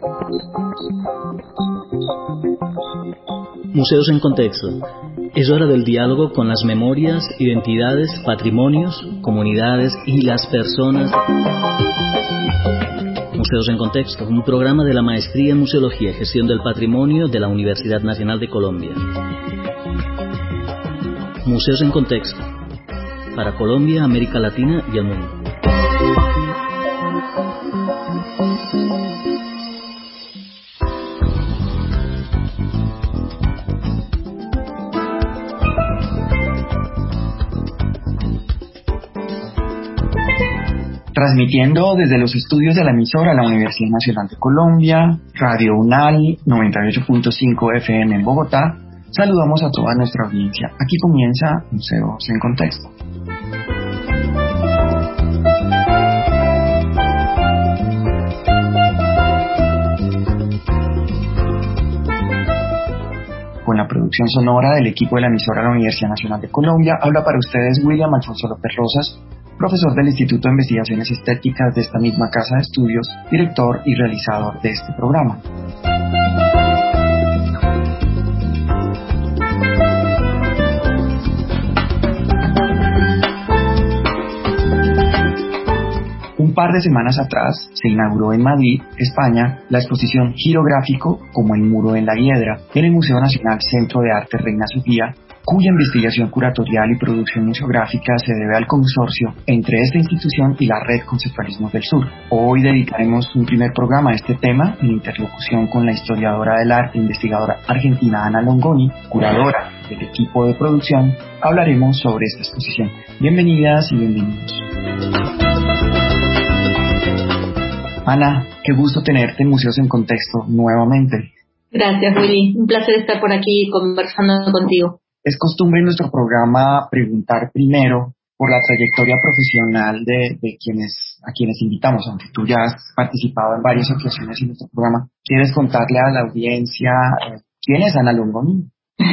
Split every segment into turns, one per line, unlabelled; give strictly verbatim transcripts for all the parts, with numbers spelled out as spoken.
Museos en Contexto. Es hora del diálogo con las memorias, identidades, patrimonios, comunidades y las personas. Museos en Contexto, un programa de la Maestría en Museología y Gestión del Patrimonio de la Universidad Nacional de Colombia. Museos en Contexto, para Colombia, América Latina y el mundo.
Transmitiendo desde los estudios de la emisora La Universidad Nacional de Colombia, Radio UNAL noventa y ocho punto cinco F M en Bogotá, saludamos a toda nuestra audiencia. Aquí comienza Museos en Contexto. Con la producción sonora del equipo de la emisora La Universidad Nacional de Colombia, habla para ustedes William Alfonso López Rosas, profesor del Instituto de Investigaciones Estéticas de esta misma casa de estudios, director y realizador de este programa. Un par de semanas atrás se inauguró en Madrid, España, la exposición Girográfico como el muro en la hiedra en el Museo Nacional Centro de Arte Reina Sofía, cuya investigación curatorial y producción museográfica se debe al consorcio entre esta institución y la Red Conceptualismos del Sur. Hoy dedicaremos un primer programa a este tema en interlocución con la historiadora del arte e investigadora argentina Ana Longoni, curadora del equipo de producción. Hablaremos sobre esta exposición. Bienvenidas y bienvenidos. Ana, qué gusto tenerte en Museos en Contexto nuevamente.
Gracias, Willy. Un placer estar por aquí conversando contigo.
Es costumbre en nuestro programa preguntar primero por la trayectoria profesional de, de quienes a quienes invitamos, aunque tú ya has participado en varias ocasiones en nuestro programa. ¿Quieres contarle a la audiencia eh, quién es Ana Longoni?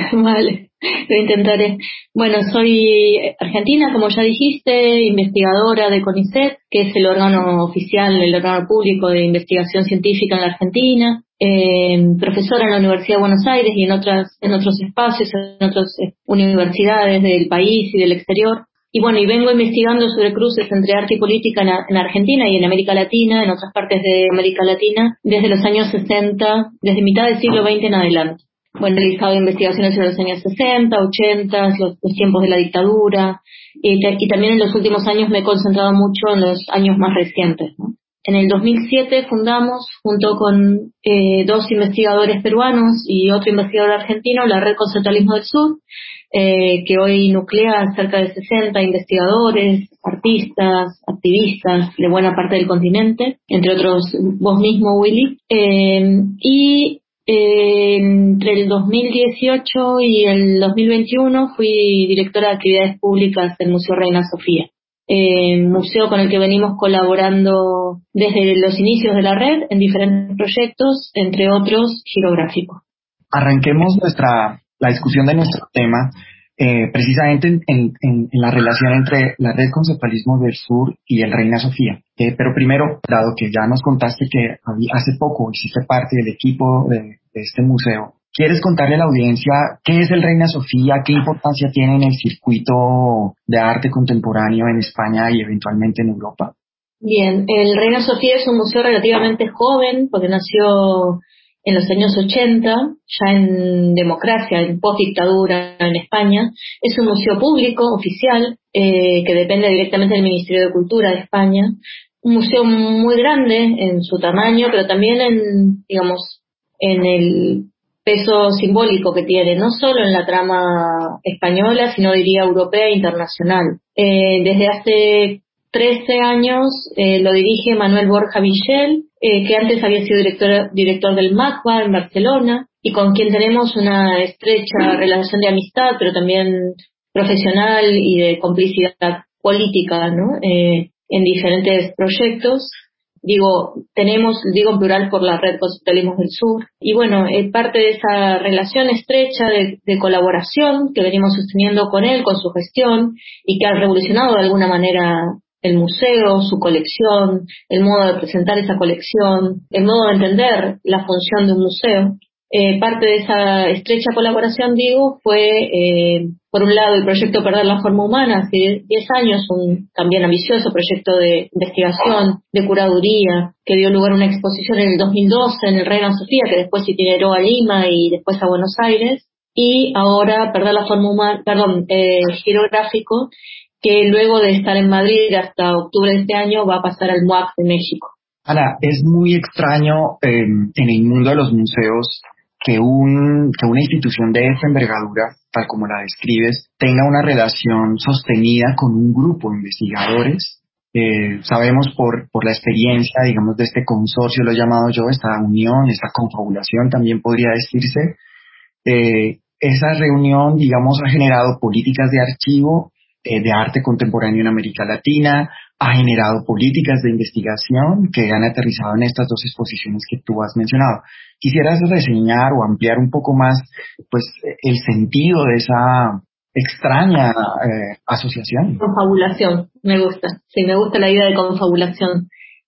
Vale, lo intentaré. Bueno, soy argentina, como ya dijiste, investigadora de CONICET, que es el órgano oficial, el órgano público de investigación científica en la Argentina. Eh, profesora en la Universidad de Buenos Aires y en otras en otros espacios, en otras eh, universidades del país y del exterior. Y bueno, y vengo investigando sobre cruces entre arte y política en, en Argentina y en América Latina, en otras partes de América Latina, desde los años sesenta, desde mitad del siglo veinte en adelante. Bueno, he realizado investigaciones sobre los años sesenta, ochenta, los, los tiempos de la dictadura, y, y también en los últimos años me he concentrado mucho en los años más recientes, ¿no? En el dos mil siete fundamos, junto con eh, dos investigadores peruanos y otro investigador argentino, la Red Conceptualismo del Sur, eh, que hoy nuclea cerca de sesenta investigadores, artistas, activistas de buena parte del continente, entre otros vos mismo, Willy. Eh, y eh, entre el dos mil dieciocho y el dos mil veintiuno fui directora de actividades públicas del Museo Reina Sofía. Eh, museo con el que venimos colaborando desde los inicios de la red en diferentes proyectos, entre otros Girográfico.
Arranquemos nuestra la discusión de nuestro tema eh, precisamente en, en, en la relación entre la Red Conceptualismo del Sur y el Reina Sofía. Eh, pero primero, dado que ya nos contaste que hace poco hiciste parte del equipo de, de este museo, ¿quieres contarle a la audiencia qué es el Reina Sofía, qué importancia tiene en el circuito de arte contemporáneo en España y eventualmente en Europa?
Bien, el Reina Sofía es un museo relativamente joven, porque nació en los años ochenta, ya en democracia, en post-dictadura en España. Es un museo público, oficial, eh, que depende directamente del Ministerio de Cultura de España. Un museo muy grande en su tamaño, pero también en, digamos, en el peso simbólico que tiene, no solo en la trama española, sino diría europea e internacional. Eh, desde hace trece años eh, lo dirige Manuel Borja Villel, eh, que antes había sido director, director del MACBA en Barcelona, y con quien tenemos una estrecha relación de amistad, pero también profesional y de complicidad política, ¿no? Eh, en diferentes proyectos. Digo, tenemos, digo en plural por la Red Conceptualismos del Sur. Y bueno, eh, parte de esa relación estrecha de, de colaboración que venimos sosteniendo con él, con su gestión, y que ha revolucionado de alguna manera el museo, su colección, el modo de presentar esa colección, el modo de entender la función de un museo. Eh, parte de esa estrecha colaboración, digo, fue, eh, por un lado, el proyecto Perder la Forma Humana, hace diez años, un también ambicioso proyecto de investigación, de curaduría, que dio lugar a una exposición en el dos mil doce en el Reina Sofía, que después se itineró a Lima y después a Buenos Aires, y ahora Perder la Forma Humana, perdón, eh, Girográfico, que luego de estar en Madrid hasta octubre de este año va a pasar al MUAC de México.
Ana, es muy extraño eh, en el mundo de los museos que, un, que una institución de esta envergadura, tal como la describes, tenga una relación sostenida con un grupo de investigadores. Eh, sabemos por, por la experiencia, digamos, de este consorcio, lo he llamado yo, esta unión, esta confabulación también podría decirse. Eh, esa reunión, digamos, ha generado políticas de archivo, eh, de arte contemporáneo en América Latina, ha generado políticas de investigación que han aterrizado en estas dos exposiciones que tú has mencionado. ¿Quisieras reseñar o ampliar un poco más, pues, el sentido de esa extraña eh, asociación?
Confabulación, me gusta. Sí, me gusta la idea de confabulación.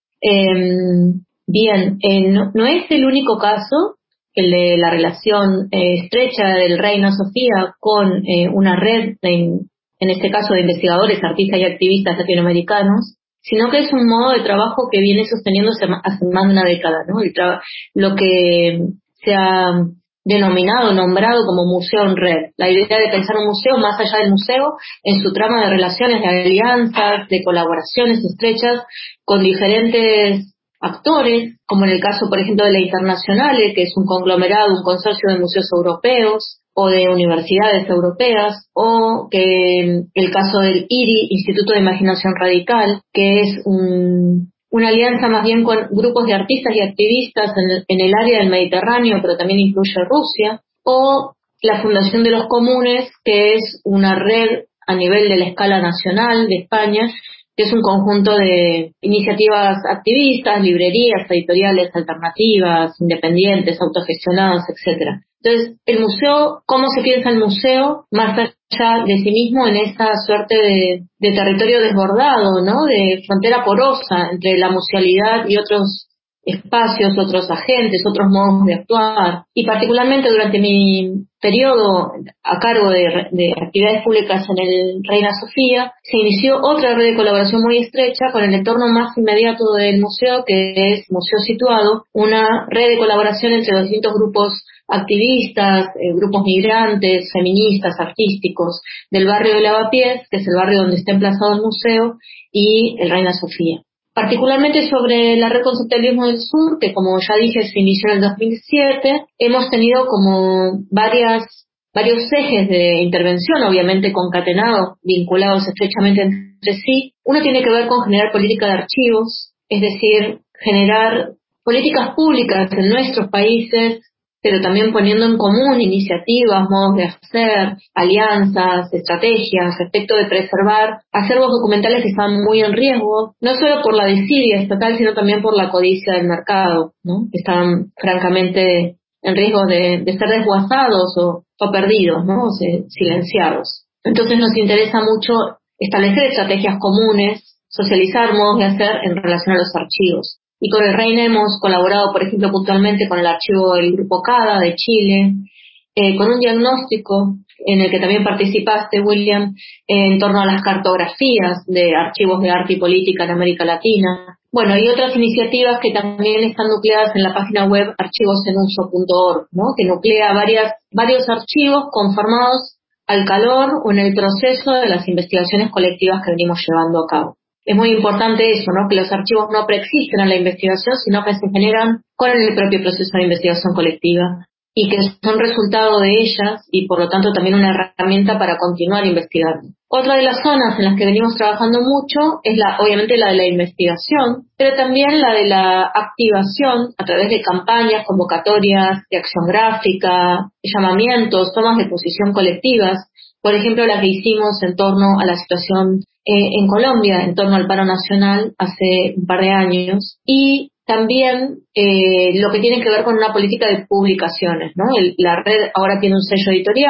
Eh, bien, eh, no, no es el único caso, el de la relación eh, estrecha del Reina Sofía con eh, una red, de, en este caso de investigadores, artistas y activistas latinoamericanos, sino que es un modo de trabajo que viene sosteniéndose hace más de una década, ¿no? El tra- lo que se ha denominado, nombrado como museo en red. La idea de pensar un museo más allá del museo en su trama de relaciones, de alianzas, de colaboraciones estrechas con diferentes actores, como en el caso, por ejemplo, de la Internazionale, que es un conglomerado, un consorcio de museos europeos o de universidades europeas, o que el caso del I R I, Instituto de Imaginación Radical, que es un, una alianza más bien con grupos de artistas y activistas en, en el área del Mediterráneo, pero también incluye Rusia, o la Fundación de los Comunes, que es una red a nivel de la escala nacional de España, que es un conjunto de iniciativas activistas, librerías, editoriales alternativas, independientes, autogestionadas, etcétera. Entonces, el museo, ¿cómo se piensa el museo más allá de sí mismo en esta suerte de, de territorio desbordado, ¿no? De frontera porosa entre la musealidad y otros espacios, otros agentes, otros modos de actuar? Y particularmente durante mi periodo a cargo de, de actividades públicas en el Reina Sofía, se inició otra red de colaboración muy estrecha con el entorno más inmediato del museo, que es Museo Situado, una red de colaboración entre los distintos grupos activistas, eh, grupos migrantes, feministas, artísticos del barrio de Lavapiés, que es el barrio donde está emplazado el museo, y el Reina Sofía. Particularmente sobre la red Conceptualismo del Sur, que como ya dije se inició en el dos mil siete, hemos tenido como varias, varios ejes de intervención, obviamente concatenados, vinculados estrechamente entre sí. Uno tiene que ver con generar política de archivos, es decir, generar políticas públicas en nuestros países, pero también poniendo en común iniciativas, modos de hacer, alianzas, estrategias, respecto de preservar acervos documentales que están muy en riesgo, no solo por la desidia estatal, sino también por la codicia del mercado, ¿no? Que están francamente en riesgo de, de ser desguazados o, o perdidos, ¿no? O sea, silenciados. Entonces nos interesa mucho establecer estrategias comunes, socializar modos de hacer en relación a los archivos. Y con el Reina hemos colaborado, por ejemplo, puntualmente con el archivo del Grupo CADA de Chile, eh, con un diagnóstico en el que también participaste, William, en torno a las cartografías de archivos de arte y política en América Latina. Bueno, y otras iniciativas que también están nucleadas en la página web archivos en uso punto org, ¿no? Que nuclea varias, varios archivos conformados al calor o en el proceso de las investigaciones colectivas que venimos llevando a cabo. Es muy importante eso, ¿no? Que los archivos no preexisten a la investigación, sino que se generan con el propio proceso de investigación colectiva y que son resultado de ellas y por lo tanto también una herramienta para continuar investigando. Otra de las zonas en las que venimos trabajando mucho es la, obviamente la de la investigación, pero también la de la activación a través de campañas, convocatorias de acción gráfica, llamamientos, tomas de posición colectivas. Por ejemplo, la que hicimos en torno a la situación eh, en Colombia, en torno al paro nacional hace un par de años, y también eh, lo que tiene que ver con una política de publicaciones, ¿no? El, la red ahora tiene un sello editorial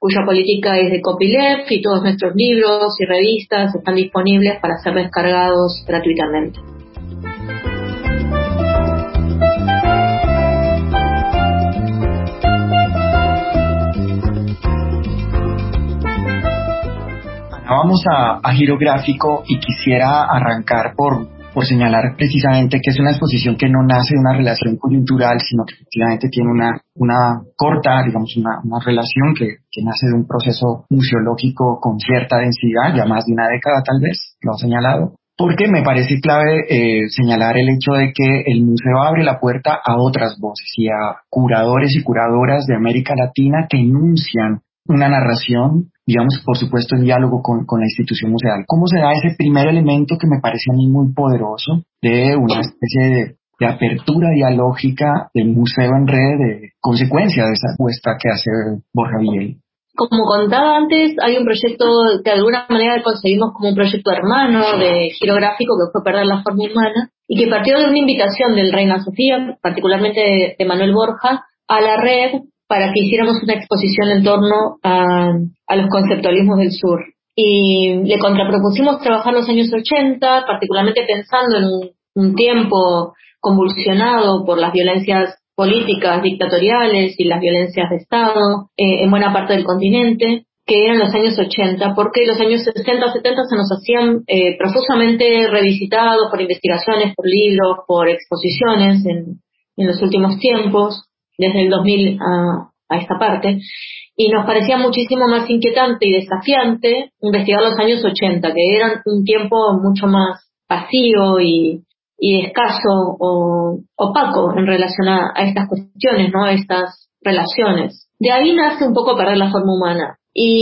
cuya política es de copyleft, y todos nuestros libros y revistas están disponibles para ser descargados gratuitamente.
Vamos a, a Giro Gráfico y quisiera arrancar por, por señalar precisamente que es una exposición que no nace de una relación coyuntural, sino que efectivamente tiene una, una corta, digamos, una, una relación que, que nace de un proceso museológico con cierta densidad, ya más de una década tal vez, lo ha señalado. Porque me parece clave eh, señalar el hecho de que el museo abre la puerta a otras voces y a curadores y curadoras de América Latina que enuncian una narración, digamos, por supuesto, en diálogo con, con la institución museal. ¿Cómo se da ese primer elemento que me parece a mí muy poderoso de una especie de, de apertura dialógica del museo en red, de consecuencia de esa apuesta que hace Borja Villel?
Como contaba antes, hay un proyecto que de alguna manera concebimos como un proyecto hermano de Giro Gráfico, que fue Perder la Forma Humana, y que partió de una invitación del Reina Sofía, particularmente de, de Manuel Borja, a la red para que hiciéramos una exposición en torno a, a los conceptualismos del sur. Y le contrapropusimos trabajar los años ochenta, particularmente pensando en un, un tiempo convulsionado por las violencias políticas dictatoriales y las violencias de Estado eh, en buena parte del continente, que eran los años ochenta, porque los años sesenta, setenta se nos hacían eh, profusamente revisitados por investigaciones, por libros, por exposiciones en, en los últimos tiempos, desde el dos mil a, a esta parte, y nos parecía muchísimo más inquietante y desafiante investigar los años ochenta, que eran un tiempo mucho más vacío y, y escaso o opaco en relación a, a estas cuestiones, ¿no? A estas relaciones. De ahí nace un poco Perder la Forma Humana,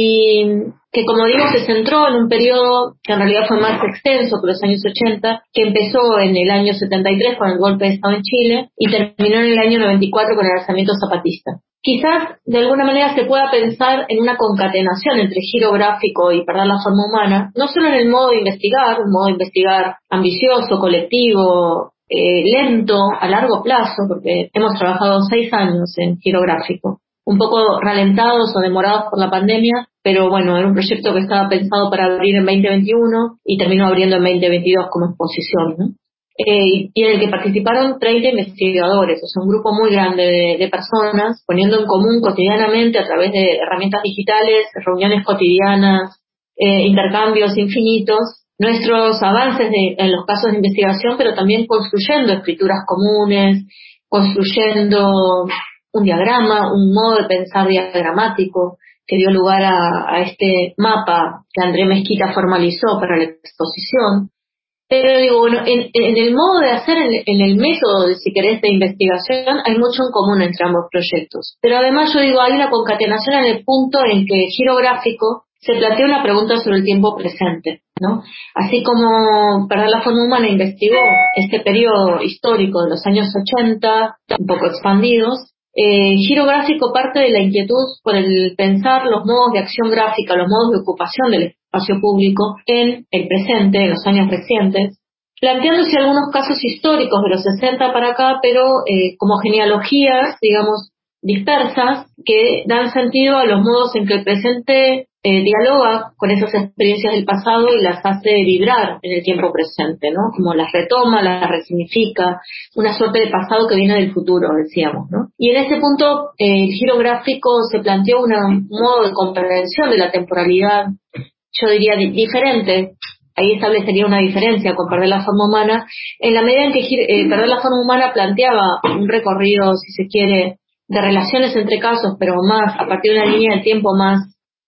y que, como digo, se centró en un periodo que en realidad fue más extenso que los años ochenta, que empezó en el año setenta y tres con el golpe de Estado en Chile y terminó en el año noventa y cuatro con el alzamiento zapatista. Quizás de alguna manera se pueda pensar en una concatenación entre Giro Gráfico y Perder la Forma Humana, no solo en el modo de investigar, un modo de investigar ambicioso, colectivo, eh, lento, a largo plazo, porque hemos trabajado seis años en Giro Gráfico, un poco ralentados o demorados por la pandemia, pero bueno, era un proyecto que estaba pensado para abrir en veinte veintiuno y terminó abriendo en veinte veintidós como exposición, ¿no? Eh, y en el que participaron treinta investigadores, o sea, un grupo muy grande de, de personas, poniendo en común cotidianamente a través de herramientas digitales, reuniones cotidianas, eh, intercambios infinitos, nuestros avances de, en los casos de investigación, pero también construyendo escrituras comunes, construyendo un diagrama, un modo de pensar diagramático que dio lugar a, a este mapa que André Mezquita formalizó para la exposición. Pero digo, bueno, en, en el modo de hacer, en, en el método, si querés, de investigación, hay mucho en común entre ambos proyectos. Pero además, yo digo, hay una concatenación en el punto en que Giro Gráfico se plantea una pregunta sobre el tiempo presente, ¿no? Así como Perder la Forma Humana investigó este periodo histórico de los años ochenta, un poco expandidos, Eh, Giro Gráfico parte de la inquietud por el pensar los modos de acción gráfica, los modos de ocupación del espacio público en el presente, en los años recientes, planteándose algunos casos históricos de los sesenta para acá, pero eh, como genealogías, digamos, dispersas, que dan sentido a los modos en que el presente eh, dialoga con esas experiencias del pasado y las hace vibrar en el tiempo presente, ¿no? Como las retoma, las resignifica, una suerte de pasado que viene del futuro, decíamos, ¿no? Y en ese punto, eh, el Giro Gráfico se planteó una, un modo de comprensión de la temporalidad, yo diría di- diferente. Ahí establecería una diferencia con Perder la Forma Humana, en la medida en que eh, Perder la Forma Humana planteaba un recorrido, si se quiere, de relaciones entre casos, pero más a partir de una línea de tiempo más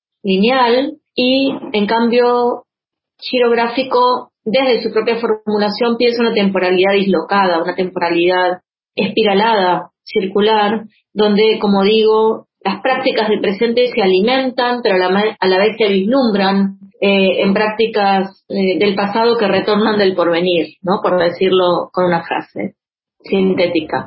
lineal, y en cambio Giro Gráfico desde su propia formulación piensa una temporalidad dislocada, una temporalidad espiralada, circular, donde, como digo, las prácticas del presente se alimentan, pero a la, a la vez se vislumbran eh, en prácticas eh, del pasado que retornan del porvenir, ¿no? Por decirlo con una frase sintética.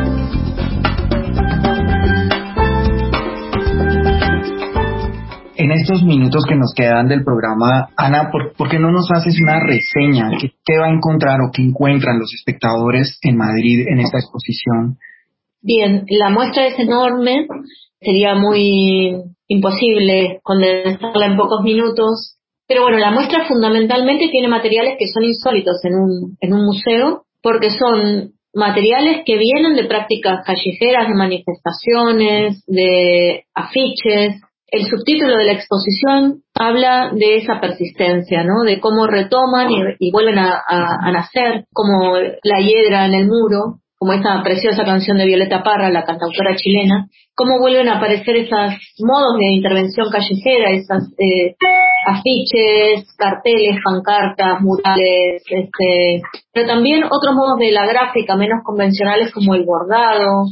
En En estos minutos que nos quedan del programa, Ana, ¿por, ¿por qué no nos haces una reseña? ¿Qué, ¿Qué va a encontrar o qué encuentran los espectadores en Madrid en esta exposición?
Bien, la muestra es enorme, sería muy imposible condensarla en pocos minutos, pero bueno, la muestra fundamentalmente tiene materiales que son insólitos en un, en un museo, porque son materiales que vienen de prácticas callejeras, de manifestaciones, de afiches. El subtítulo de la exposición habla de esa persistencia, ¿no? De cómo retoman y, y vuelven a, a, a nacer, como la hiedra en el muro, como esa preciosa canción de Violeta Parra, la cantautora chilena, cómo vuelven a aparecer esos modos de intervención callejera, esas eh, afiches, carteles, pancartas, murales, este, pero también otros modos de la gráfica menos convencionales como el bordado,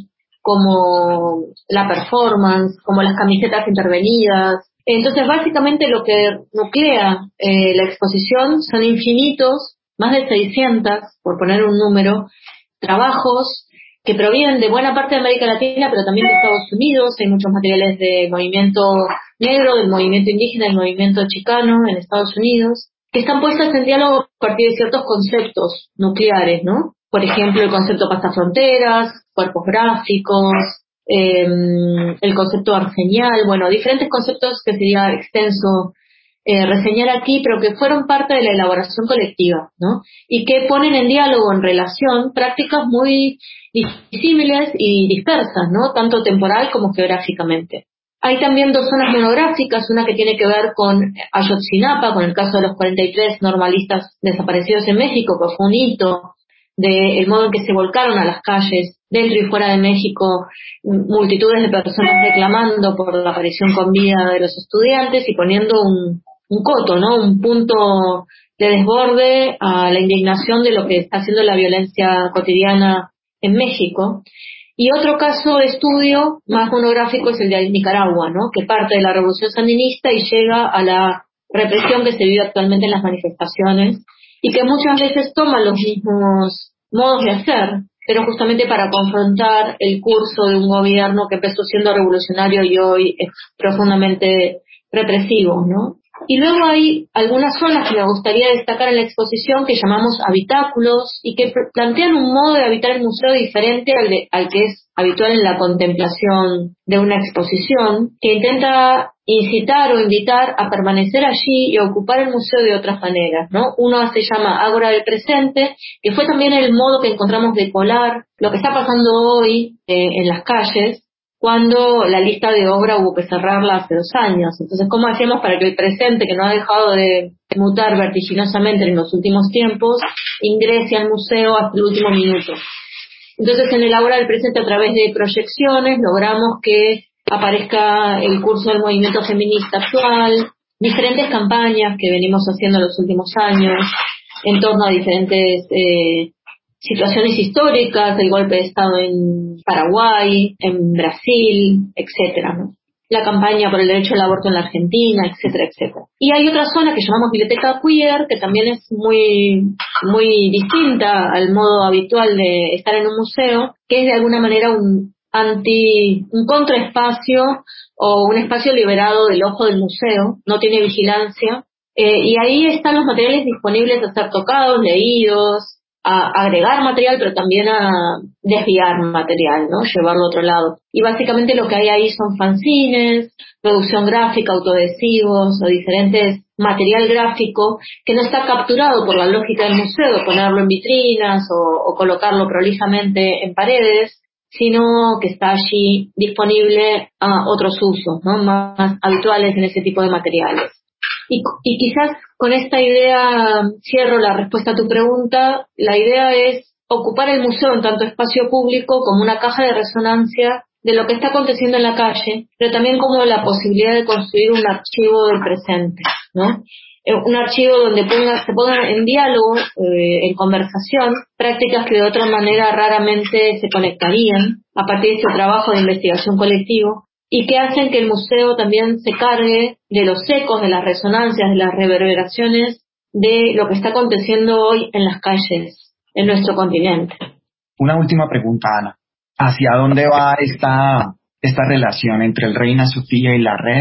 como la performance, como las camisetas intervenidas. Entonces, básicamente lo que nuclea eh, la exposición son infinitos, más de seiscientos, por poner un número, trabajos que provienen de buena parte de América Latina, pero también de Estados Unidos. Hay muchos materiales del movimiento negro, del movimiento indígena, del movimiento chicano en Estados Unidos, que están puestas en diálogo a partir de ciertos conceptos nucleares, ¿no? Por ejemplo, el concepto pastafronteras, cuerpos gráficos, eh, el concepto arseñal, bueno, diferentes conceptos que sería extenso eh, reseñar aquí, pero que fueron parte de la elaboración colectiva, ¿no? Y que ponen en diálogo, en relación, prácticas muy disímiles y dispersas, ¿no? Tanto temporal como geográficamente. Hay también dos zonas monográficas, una que tiene que ver con Ayotzinapa, con el caso de los cuarenta y tres normalistas desaparecidos en México, que fue un hito del modo en que se volcaron a las calles, dentro y fuera de México, multitudes de personas reclamando por la aparición con vida de los estudiantes y poniendo un, un coto, ¿no? Un punto de desborde a la indignación de lo que está haciendo la violencia cotidiana en México. Y otro caso de estudio más monográfico es el de Nicaragua, ¿no? Que parte de la revolución sandinista y llega a la represión que se vive actualmente en las manifestaciones y que muchas veces toma los mismos modos de hacer, pero justamente para confrontar el curso de un gobierno que empezó siendo revolucionario y hoy es profundamente represivo, ¿no? Y luego hay algunas zonas que me gustaría destacar en la exposición que llamamos habitáculos y que plantean un modo de habitar el museo diferente al, de, al que es habitual en la contemplación de una exposición, que intenta incitar o invitar a permanecer allí y a ocupar el museo de otras maneras, ¿no? Uno se llama Ágora del Presente, que fue también el modo que encontramos de colar lo que está pasando hoy eh, en las calles, cuando la lista de obra hubo que cerrarla hace dos años. Entonces, ¿cómo hacemos para que el presente, que no ha dejado de mutar vertiginosamente en los últimos tiempos, ingrese al museo hasta el último minuto? Entonces, en el Ágora del Presente, a través de proyecciones, logramos que aparezca el curso del movimiento feminista actual, diferentes campañas que venimos haciendo en los últimos años en torno a diferentes eh, situaciones históricas, el golpe de Estado en Paraguay, en Brasil, etcétera, ¿no? La campaña por el derecho al aborto en la Argentina, etcétera, etcétera. Y hay otra zona que llamamos Biblioteca Queer, que también es muy, muy distinta al modo habitual de estar en un museo, que es de alguna manera un anti, un contraespacio o un espacio liberado del ojo del museo, no tiene vigilancia, eh, y ahí están los materiales disponibles a ser tocados, leídos, a agregar material, pero también a desviar material, ¿no? Llevarlo a otro lado. Y básicamente lo que hay ahí son fanzines, producción gráfica, autoadhesivos o diferentes material gráfico que no está capturado por la lógica del museo de ponerlo en vitrinas o, o colocarlo prolijamente en paredes, sino que está allí disponible a otros usos, ¿no? Más habituales en ese tipo de materiales. Y, y quizás con esta idea cierro la respuesta a tu pregunta. La idea es ocupar el museo en tanto espacio público como una caja de resonancia de lo que está aconteciendo en la calle, pero también como la posibilidad de construir un archivo del presente, ¿no? Un archivo donde ponga, se pongan en diálogo, eh, en conversación, prácticas que de otra manera raramente se conectarían a partir de este trabajo de investigación colectivo, y que hacen que el museo también se cargue de los ecos, de las resonancias, de las reverberaciones de lo que está aconteciendo hoy en las calles, en nuestro continente.
Una última pregunta, Ana. ¿Hacia dónde va esta, esta relación entre el Reina Sofía y la red?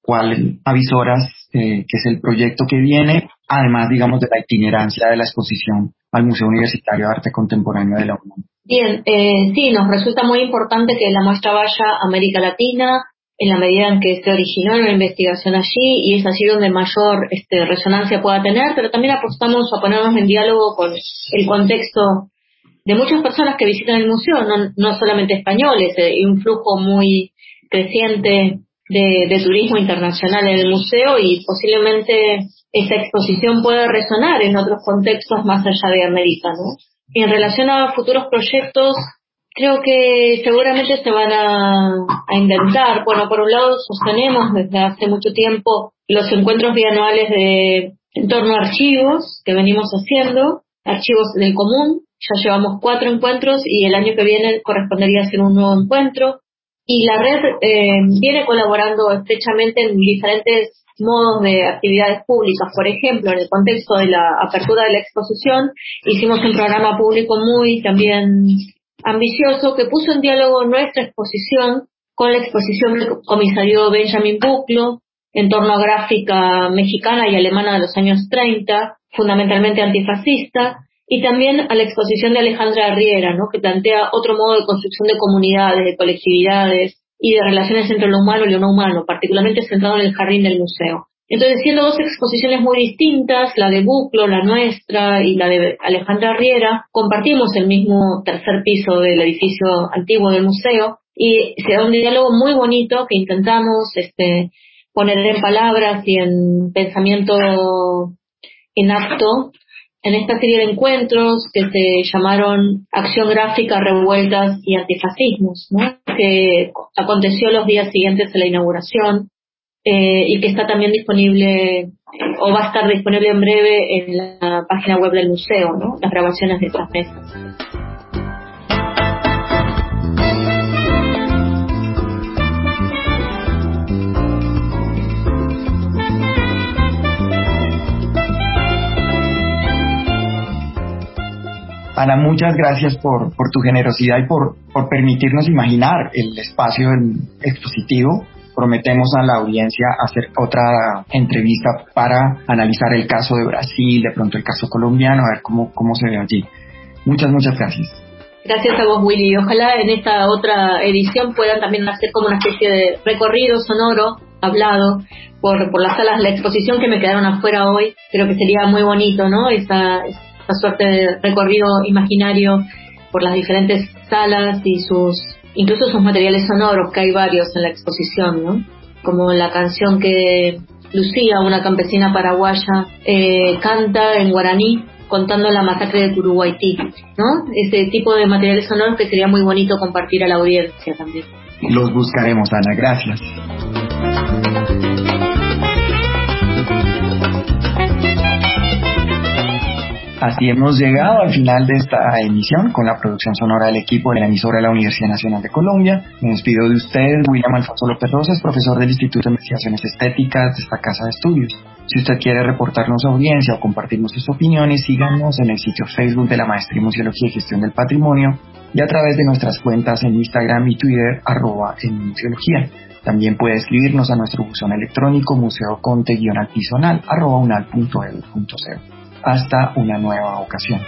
cual avisoras eh, que es el proyecto que viene, además, digamos, de la itinerancia de la exposición al Museo Universitario de Arte Contemporáneo de la UNAM?
Bien, eh, sí, nos resulta muy importante que la muestra vaya a América Latina, en la medida en que se originó una investigación allí, y es allí donde mayor este, resonancia pueda tener, pero también apostamos a ponernos en diálogo con el contexto de muchas personas que visitan el museo, no, no solamente españoles, y eh, un flujo muy creciente de, de turismo internacional en el museo, y posiblemente esta exposición pueda resonar en otros contextos más allá de América, ¿no? Y en relación a futuros proyectos, creo que seguramente se van a, a inventar. Bueno, por un lado sostenemos desde hace mucho tiempo los encuentros bianuales de en torno a archivos que venimos haciendo, archivos del común. Ya llevamos cuatro encuentros y el año que viene correspondería hacer un nuevo encuentro. Y la red eh, viene colaborando estrechamente en diferentes modos de actividades públicas. Por ejemplo, en el contexto de la apertura de la exposición, hicimos un programa público muy también ambicioso que puso en diálogo nuestra exposición con la exposición del comisario Benjamin Buchlo en torno a gráfica mexicana y alemana de los años treinta, fundamentalmente antifascista, y también a la exposición de Alejandra Arriera, ¿no?, que plantea otro modo de construcción de comunidades, de colectividades y de relaciones entre lo humano y lo no humano, particularmente centrado en el jardín del museo. Entonces, siendo dos exposiciones muy distintas, la de Buchlo, la nuestra, y la de Alejandra Arriera, compartimos el mismo tercer piso del edificio antiguo del museo, y se da un diálogo muy bonito que intentamos este, poner en palabras y en pensamiento en acto en esta serie de encuentros que se llamaron Acción Gráfica, Revueltas y Antifascismos, ¿no?, que aconteció los días siguientes a la inauguración, eh, y que está también disponible, o va a estar disponible en breve en la página web del museo, ¿no?, las grabaciones de estas mesas.
Ana, muchas gracias por, por tu generosidad y por, por permitirnos imaginar el espacio expositivo. Prometemos a la audiencia hacer otra entrevista para analizar el caso de Brasil, de pronto el caso colombiano, a ver cómo, cómo se ve allí. Muchas, muchas gracias.
Gracias a vos, Willy. Ojalá en esta otra edición puedan también hacer como una especie de recorrido sonoro, hablado, por, por las salas de la exposición que me quedaron afuera hoy. Creo que sería muy bonito, ¿no?, esa... esa suerte de recorrido imaginario por las diferentes salas y sus, incluso sus materiales sonoros, que hay varios en la exposición, ¿no?, como la canción que Lucía, una campesina paraguaya, eh, canta en guaraní contando la masacre de Turuguaití, ¿no? Ese tipo de materiales sonoros que sería muy bonito compartir a la audiencia también.
Los buscaremos, Ana, gracias. Así hemos llegado al final de esta emisión con la producción sonora del equipo de la emisora de la Universidad Nacional de Colombia. Me despido de ustedes, William Alfonso López Rosas, profesor del Instituto de Investigaciones Estéticas de esta casa de estudios. Si usted quiere reportarnos a audiencia o compartirnos sus opiniones, síganos en el sitio Facebook de la Maestría en Museología y Gestión del Patrimonio y a través de nuestras cuentas en Instagram y Twitter, arroba en Museología. También puede escribirnos a nuestro buzón electrónico museoconte-alpisonal arroba unal punto edu punto co. Hasta una nueva ocasión.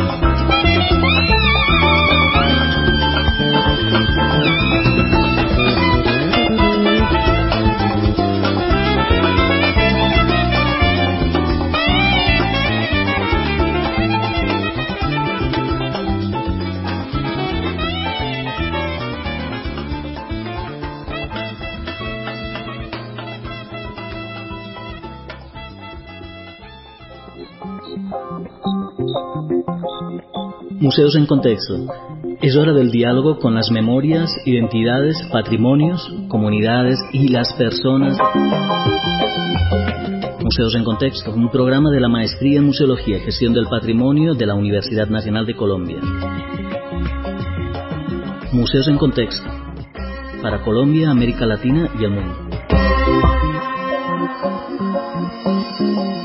Museos en Contexto. Es hora del diálogo con las memorias, identidades, patrimonios, comunidades y las personas. Museos en Contexto, un programa de la Maestría en Museología y Gestión del Patrimonio de la Universidad Nacional de Colombia. Museos en Contexto, para Colombia, América Latina y el mundo.